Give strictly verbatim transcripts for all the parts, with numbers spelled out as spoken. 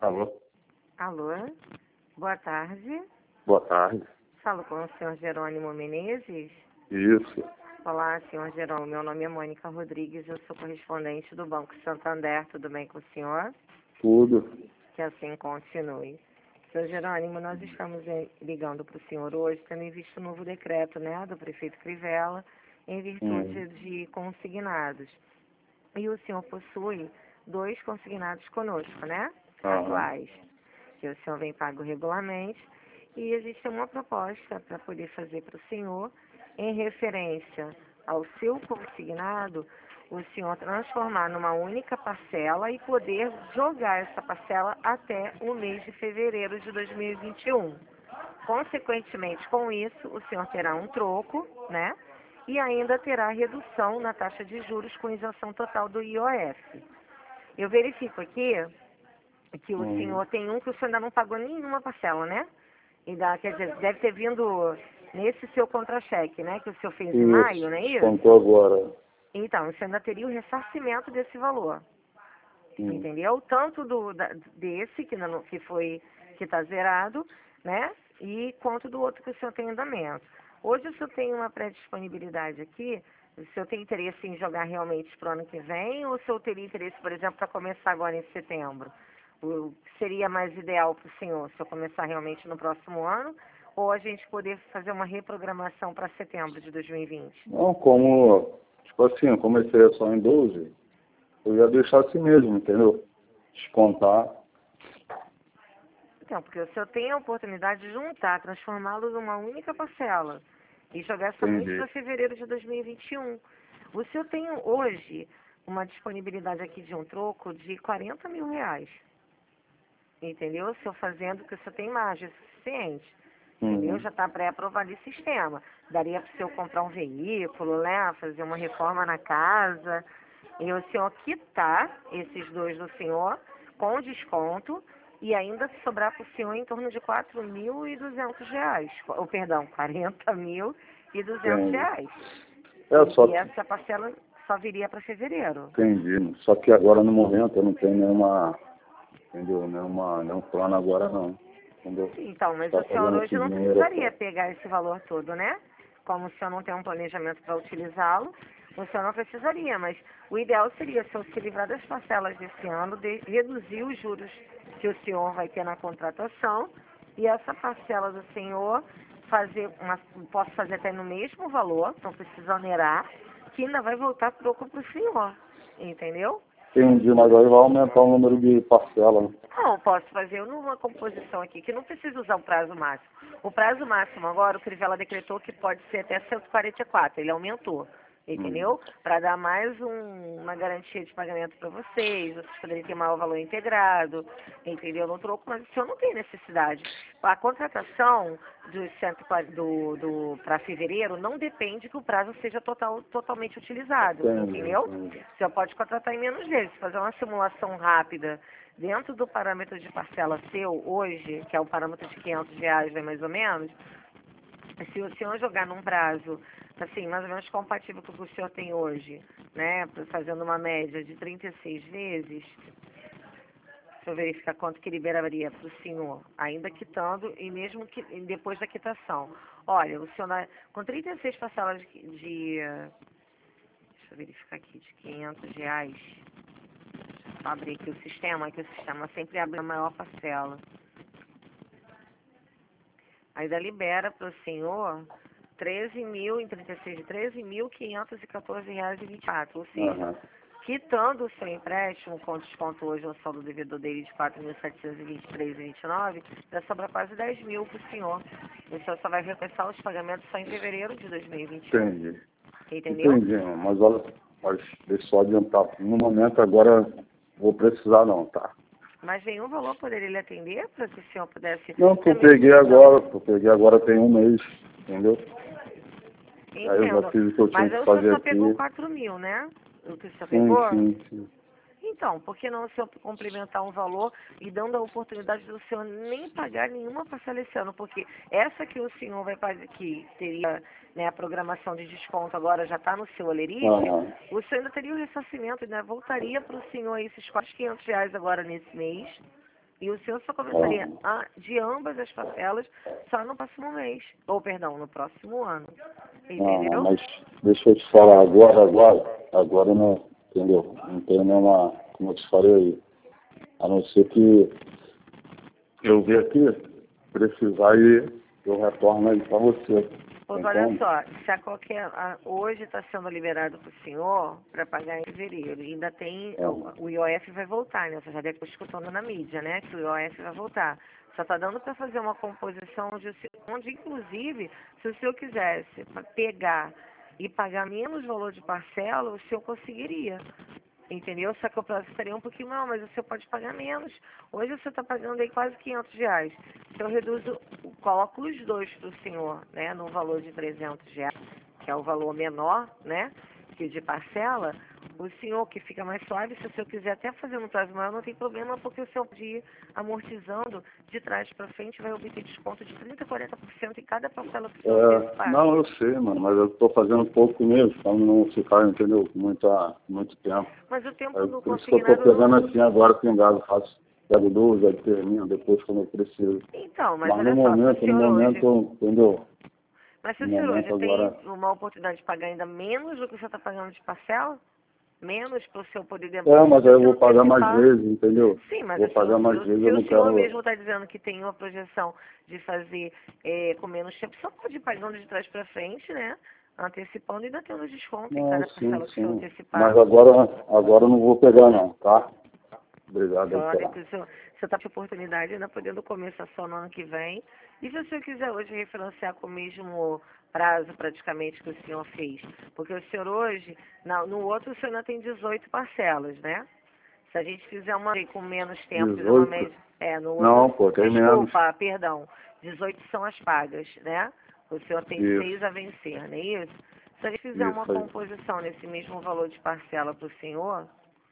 Alô? Alô, boa tarde. Boa tarde. Falo com o senhor Jerônimo Menezes. Isso. Olá, senhor Jerônimo. Meu nome é Mônica Rodrigues, eu sou correspondente do Banco Santander. Tudo bem com o senhor? Tudo. Que assim continue. Senhor Jerônimo, nós estamos eh, ligando para o senhor hoje, tendo em vista o novo decreto, né, do prefeito Crivella, em virtude Hum. de consignados. E o senhor possui dois consignados conosco, né? Aham. Atuais. Que o senhor vem pago regularmente. E existe uma proposta para poder fazer para o senhor, em referência ao seu consignado, o senhor transformar numa única parcela e poder jogar essa parcela até o mês de fevereiro de dois mil e vinte e um. Consequentemente, com isso, o senhor terá um troco, né? E ainda terá redução na taxa de juros com isenção total do I O F. Eu verifico aqui que o Hum. senhor tem um que o senhor ainda não pagou nenhuma parcela, né? E dá, quer dizer, deve ter vindo nesse seu contra-cheque, né? Que o senhor fez em maio, não é isso? Contou agora. Então, você ainda teria o ressarcimento desse valor. Hum. Entendeu? Tanto do, da, desse, que, não, que foi, que está zerado, né? E quanto do outro que o senhor tem em andamento. Hoje o senhor tem uma pré-disponibilidade aqui. O senhor tem interesse em jogar realmente para o ano que vem? Ou o senhor teria interesse, por exemplo, para começar agora em setembro? O que seria mais ideal para o senhor, se eu começar realmente no próximo ano? Ou a gente poder fazer uma reprogramação para setembro de dois mil e vinte? Não, como, tipo assim, eu comecei só em doze, eu ia deixar assim mesmo, entendeu? Descontar. Então, porque o senhor tem a oportunidade de juntar, transformá-lo numa única parcela e jogar somente Entendi. para fevereiro de dois mil e vinte e um. O senhor tem hoje uma disponibilidade aqui de um troco de quarenta mil reais. Entendeu? O senhor fazendo, que o senhor tem margem suficiente. Entendeu? Uhum. Já está pré-aprovado esse sistema. Daria para o senhor comprar um veículo, né? Fazer uma reforma na casa. E o senhor quitar esses dois do senhor com desconto e ainda sobrar para o senhor em torno de quatro mil e duzentos reais. Ou, perdão, quarenta mil e duzentos Entendi. reais. É, só E que, essa parcela só viria para fevereiro. entendi. Só que agora no momento eu não tenho nenhuma, entendeu? Nenhuma, nenhum plano agora não. Entendeu? Então, mas Tá o senhor fazendo esse hoje não dinheiro precisaria aqui. pegar esse valor todo, né? Como o senhor não tem um planejamento para utilizá-lo, o senhor não precisaria, mas o ideal seria o senhor se livrar das parcelas desse ano, de, reduzir os juros que o senhor vai ter na contratação e essa parcela do senhor fazer uma, posso fazer até no mesmo valor, não precisa onerar, que ainda vai voltar troco para o senhor, entendeu? Entendi, mas aí vai aumentar o número de parcelas. Não, posso fazer numa composição aqui, que não precisa usar o prazo máximo. O prazo máximo agora, o Crivella decretou que pode ser até cento e quarenta e quatro, ele aumentou, entendeu? Para dar mais um, uma garantia de pagamento para vocês, vocês poderem ter maior valor integrado, entendeu? No troco, mas o senhor não tem necessidade. A contratação do, cento e quarenta do, do, para fevereiro não depende que o prazo seja total, totalmente utilizado, Entendi, entendeu? entendi. O senhor pode contratar em menos vezes, fazer uma simulação rápida dentro do parâmetro de parcela seu hoje, que é o parâmetro de quinhentos reais, né, mais ou menos. Se o senhor jogar num prazo, assim, mais ou menos compatível com o que o senhor tem hoje, né, fazendo uma média de trinta e seis vezes, deixa eu verificar quanto que liberaria para o senhor, ainda quitando e mesmo que depois da quitação. Olha, o senhor, na- com trinta e seis parcelas de, de, eh, deixa eu verificar aqui, de quinhentos reais, vou abrir aqui o sistema, que o sistema sempre abre a maior parcela. Ainda libera para o senhor treze mil, em trinta e seis de treze mil quinhentos e quatorze reais e vinte e quatro, ou seja, Aham. quitando o seu empréstimo, com desconto hoje no saldo devedor dele de quatro mil setecentos e vinte e três reais e vinte e nove centavos, já sobra quase dez mil para o senhor. O senhor só vai recomeçar os pagamentos só em fevereiro de dois mil e vinte e um. Entendi. Entendeu? Entendi, mas olha, mas deixa eu só adiantar. No momento agora vou precisar não, tá? Mas nenhum valor poderia lhe atender para que o senhor pudesse... Não, que eu Também peguei não- agora, que eu peguei agora tem um mês, entendeu? Aí eu já Entendo. fiz o que eu tinha Mas que aí o senhor fazer só pegou aqui. quatro mil, né? O que o senhor Sim, pegou? sim, sim. Então, por que não o senhor complementar um valor e dando a oportunidade do senhor nem pagar nenhuma parcela esse ano? Porque essa que o senhor vai pagar, que teria, né, a programação de desconto agora já está no seu olerite, Aham. o senhor ainda teria o ressarcimento, né? Voltaria para o senhor esses quase quinhentos reais agora nesse mês, E o senhor só começaria a, de ambas as parcelas só no próximo mês. Ou, perdão, no próximo ano. Entendeu? Não, mas deixa eu te falar, agora, agora, agora não, entendeu? Não tem nenhuma, como eu te falei aí, a não ser que eu ver aqui, precisar e eu retorno aí para você. Pois olha só, se a qualquer, a, hoje está sendo liberado para o senhor para pagar em fevereiro, e ainda tem, É. o, o I O F vai voltar, né? Você já deve estar escutando na mídia, né? Que o I O F vai voltar. Só está dando para fazer uma composição onde, o senhor- onde, inclusive, se o senhor quisesse pegar e pagar menos valor de parcela, o senhor conseguiria. Entendeu? Só que o prazo estaria um pouquinho não, mas você pode pagar menos. Hoje você está pagando aí quase quinhentos reais. Se eu reduzo, coloco os dois para o senhor, né, no valor de trezentos reais, que é o valor menor, né, que de parcela, o senhor que fica mais suave, se o senhor quiser até fazer um prazo maior, não tem problema, porque o senhor pode ir amortizando de trás para frente, vai obter desconto de trinta, quarenta por cento em cada parcela que o senhor É, antecipar. não, eu sei, mano, mas eu estou fazendo pouco mesmo, para não ficar, entendeu, muita, muito tempo. Mas o tempo É, do por isso que eu estou consignado pegando não... assim agora, pingado, faço, pego duas, aí termino, depois quando eu preciso. Então, mas, Mas olha no só, se o momento, no senhor hoje... momento, entendeu? Mas se No o senhor momento hoje tem agora, uma oportunidade de pagar ainda menos do que você está pagando de parcela, menos para o senhor poder é, demorar. mas aí eu vou pagar mais vezes, entendeu? Sim, mas Vou o senhor, pagar mais o- vezes, se eu o não senhor quero. mesmo está dizendo que tem uma projeção de fazer é, com menos tempo, só pode ir pagando de trás para frente, né? Antecipando e ainda tendo desconto em Não, cada sim, parcela que o senhor sim. antecipar. Mas agora, agora eu não vou pegar não, tá? Obrigado Então, aí olha pela. que o senhor está com oportunidade, ainda podendo começar só no ano que vem. E se o senhor quiser hoje referenciar com o mesmo prazo praticamente que o senhor fez? Porque o senhor hoje, na- no outro o senhor ainda tem dezoito parcelas, né? Se a gente fizer uma com menos tempo, fizer uma dezoito? média... É, no outro... Não, pô, tem menos. Desculpa, perdão. dezoito são as pagas, né? O senhor tem Isso, seis a vencer, não é isso? Se a gente fizer uma isso aí. composição nesse mesmo valor de parcela para o senhor,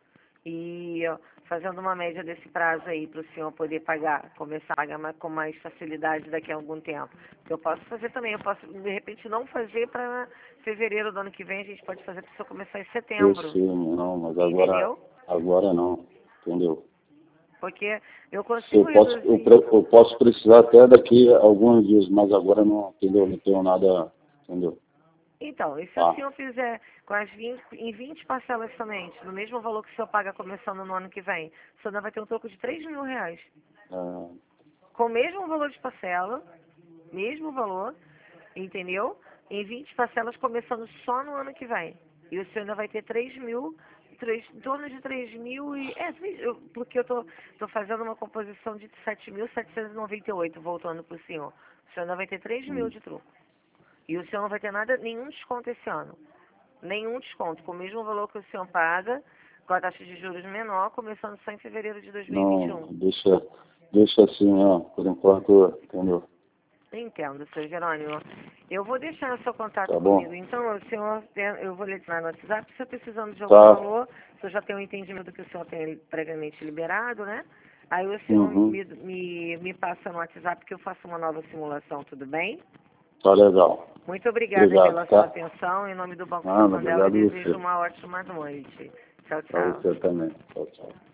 e ó, fazendo uma média desse prazo aí para o senhor poder pagar, começar a pagar mais- com mais facilidade daqui a algum tempo. Eu posso fazer também, eu posso de repente não fazer para fevereiro do ano que vem, a gente pode fazer para o senhor começar em Eu setembro, sei, não, mas agora, entendeu? agora não, entendeu? Porque eu consigo Eu posso, eu, reduzir. pre- eu posso precisar até daqui a alguns dias, mas agora não, entendeu? Não tenho nada, entendeu? Então, e se o Tá. senhor fizer com as vinte, em vinte parcelas somente, no mesmo valor que o senhor paga começando no ano que vem, o senhor ainda vai ter um troco de três mil reais. É, Com o mesmo valor de parcela, mesmo valor, entendeu? Em vinte parcelas começando só no ano que vem. E o senhor ainda vai ter três mil, três, em torno de três mil e... É, três- eu- porque eu tô, tô fazendo uma composição de sete mil setecentos e noventa e oito, voltando para o senhor. O senhor ainda vai ter três mil hum, de troco. E o senhor não vai ter nada, nenhum desconto esse ano. Nenhum desconto. Com o mesmo valor que o senhor paga, com a taxa de juros menor, começando só em fevereiro de dois mil e vinte e não, um. deixa, deixa assim, ó, por enquanto, entendeu? Entendo, seu Jerônimo. Eu vou deixar o seu contato Tá bom? comigo. Então, o senhor, eu vou lhe no WhatsApp. Se eu precisando de algum Tá. valor, se eu já tenho um entendimento do que o senhor tem previamente liberado, né? Aí o senhor Uhum. me, me, me passa no WhatsApp que eu faço uma nova simulação, tudo bem? Tá legal. Muito obrigada Obrigado, pela sua tá? atenção. Em nome do Banco Nada, Santander, eu obrigado a desejo você. uma ótima noite. Tchau, Pra tchau. você também. Tchau, tchau.